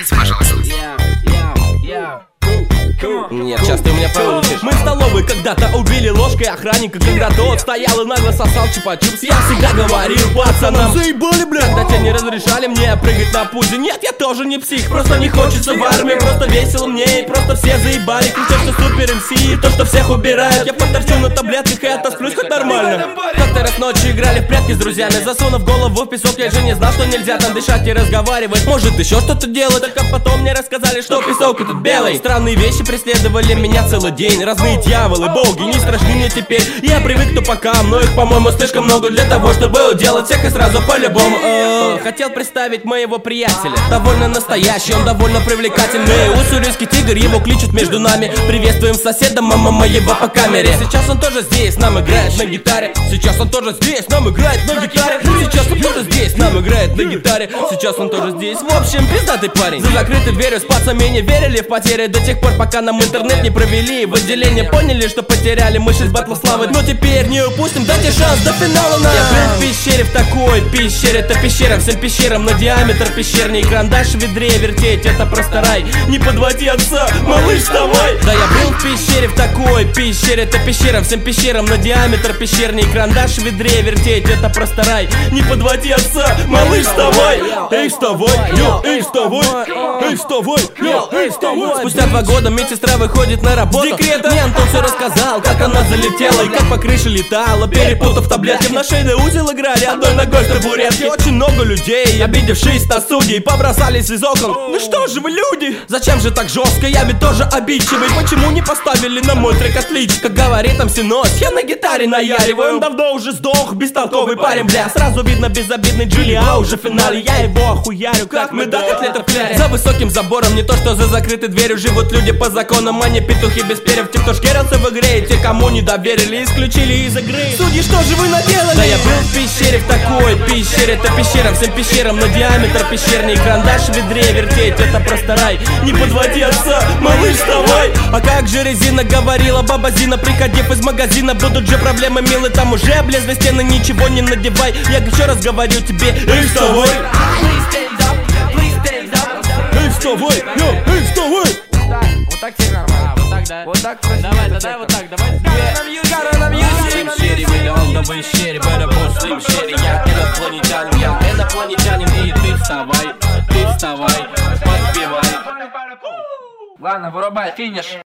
Встаньте, пожалуйста. Нет, сейчас ты у меня получишь. Мы в столовой когда-то убили ложкой охранника, когда тот стоял и нагло сосал чупа-чупс. Я всегда говорил пацанам: заебали, бля. Когда те не разрешали мне прыгать на пузе. Нет, я тоже не псих, просто не хочется в армии. Просто весело мне и просто все заебали. Кричат, что супер МС и то, что всех убирают. Я поторчу на таблетках и отосплюсь хоть нормально. Как-то раз ночью играли в прятки с друзьями. Засунув голову в песок, я же не знал, что нельзя там дышать и разговаривать. Может еще что-то делать, только потом мне рассказали, что песок этот белый. Странные вещи преследовали меня целый день. Разные дьяволы, боги не страшны мне теперь. Я привык к тупакам, но их, по-моему, слишком много для того, чтобы уделать всех и сразу по-любому. Хотел представить моего приятеля, довольно настоящий, он довольно привлекательный. Уссурийский тигр, его кличут между нами. Приветствуем соседа, мама моего по камере. Сейчас он тоже здесь, нам играет на гитаре. Сейчас он тоже здесь, нам играет на гитаре. Сейчас он тоже здесь, нам играет на гитаре. Сейчас он тоже здесь, в общем, пиздатый парень. За закрытой дверью с пацами не верили в потери до тех пор, пока нам интернет не провели. В отделении поняли, что потеряли мы 6 батлов славы. Но теперь не упустим, дайте шанс до финала нам. Я был в пещере, в такой пещере. Это пещера всем пещерам на диаметр пещерный. Карандаш в ведре вертеть, это просто рай. Не подводи отца, малыш, вставай. Да, я был в пещере, в такой пещере. Это пещера всем пещерам на диаметр пещерный. Карандаш в ведре вертеть, это просто рай. Не подводи отца, малыш, вставай. Эй, вставай, йо, эй, вставай. Эй, вставай, йо, эй, вставай. Спустя 2 года медсестра выходит на работу. Декрета. Мне Антон все рассказал, как она залетела и как по крыше летала, перепутав таблетки. В шейный узел играли одной ногой в табуретке. Очень много людей, обидевшись на судей, побросались из окон. Ну что же вы, люди? Зачем же так жестко? Я ведь тоже обидчивый. Почему не поставили на мой трек отлично? Как говорит Амсинос, я на гитаре наяриваю. Он давно уже сдох, бестолковый парень, бля. Сразу видно безобидный Джули, а уже в финале я его охуярю, как мы до котлетов пляре. За высоким забором, не то что за закрытой дверью, живут люди по законам, а не петухи без перьев. Те, кто шкерился в игре, и те, кому не доверили, исключили из игры. Судьи, что же вы наделали? Да, я был в пещере, в такой пещере. Это пещера всем пещерам на диаметр пещерный. Карандаш в ведре вертеть, это просто рай. Не подводи отца, малыш, вставай. А как же резина говорила баба Зина, приходив из магазина, будут же проблемы, милый, там уже облезли стены, ничего не надевай. Я еще раз говорю тебе, эй, вставай. Эй, вставай, йо, эй, вставай. Вот так тебе нормально. Вот так, да. Вот так. Давай, да, вот так, давай. Slim Shady, we all the way shady, better put Slim Shady. Я инопланетянин, и ты вставай, подпевай. Ладно, вырубай, финиш.